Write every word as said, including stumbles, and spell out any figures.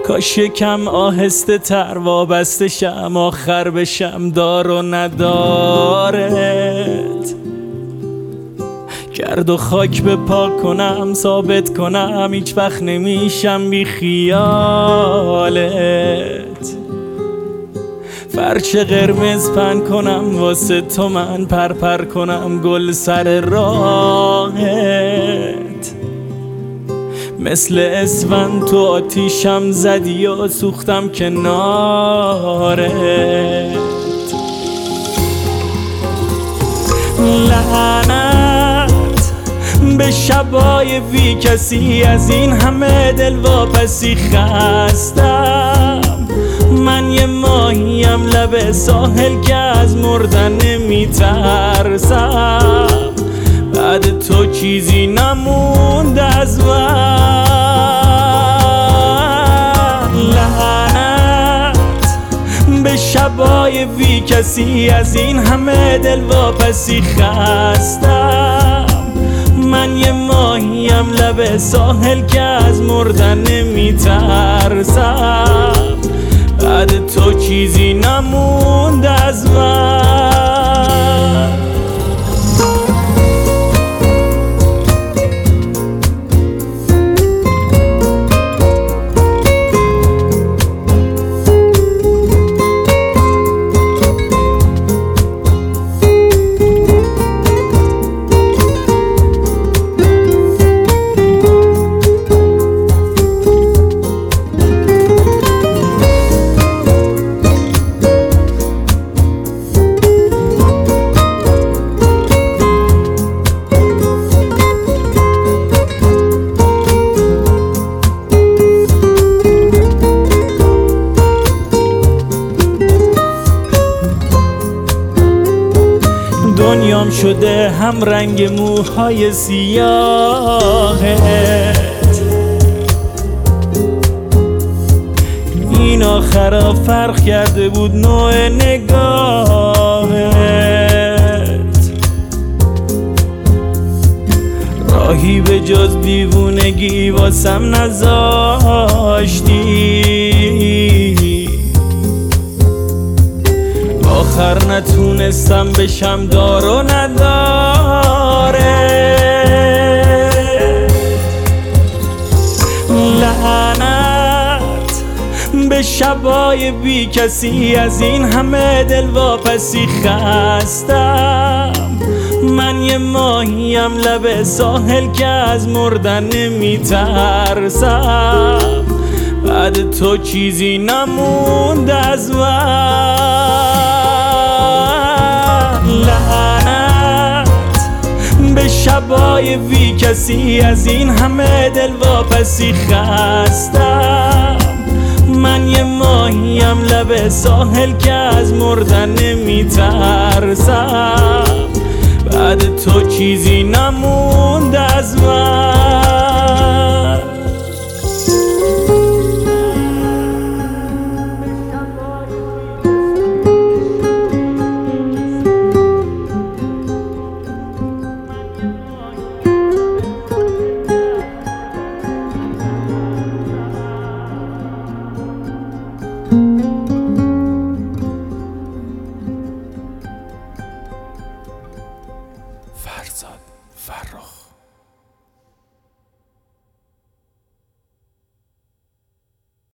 کاش یکم آهسته تر وابسته شم، آخر بشم دار و ندارت. گرد و خاک به پاک کنم، ثابت کنم هیچ وقت نمیشم بی خیالت. فرش قرمز پن کنم واسه تو من، پر پر کنم گل سر راهت. مثل اسفند تو آتیشم زدی و سوختم کنارت. لعنت به شبای بی کسی، از این همه دل واپسی خستم. من یه ماهیم لب ساحل که از مردن نمیترسم. بعد تو چیزی نموند از من. لعنت به شبای بی کسی، از این همه دل واپسی خستم. من یه ماهیم لب ساحل که از مردن نمیترسم. بعد تو چیزی نموند از من. دنیام شده هم رنگ موهای سیاهت. این آخرا فرق کرده بود نوع نگاهت. راهی به جز دیوونگی واسم نذاشتی. آخر نتونستم بشم دار و نداره. لعنت به شبای بی کسی، از این همه دل واپسی خستم. من یه ماهیم لب ساحل که از مردن نمیترسم. بعد تو چیزی نموند از من. لعنت به شبای بی کسی، از این همه دل واپسی خستم. من یه ماهیم لب ساحل که از مردن نمیترسم. بعد تو چیزی نموند از من. فرزاد فرخ.